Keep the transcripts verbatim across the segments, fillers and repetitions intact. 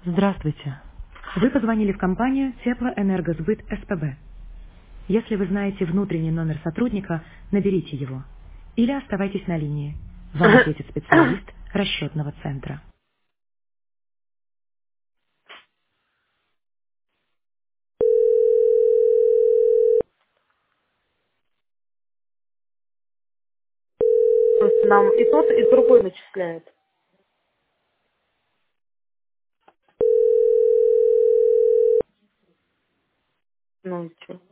Здравствуйте. Вы позвонили в компанию Теплоэнергосбыт СПБ. Если вы знаете внутренний номер сотрудника, наберите его. Или оставайтесь на линии. Вам ответит специалист расчетного центра. Просто нам и тот, и другой начисляет. Ну и что?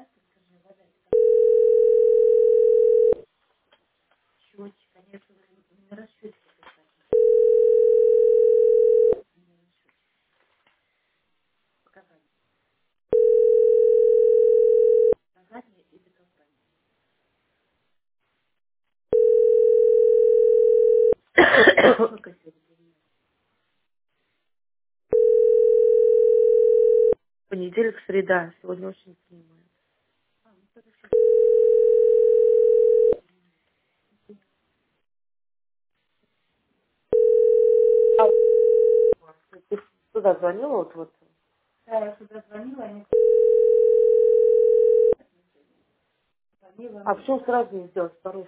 Понедельник, среда. Сегодня очень снимаю. А ты туда звонила? Вот, вот. А почему сразу не сделать по-русски?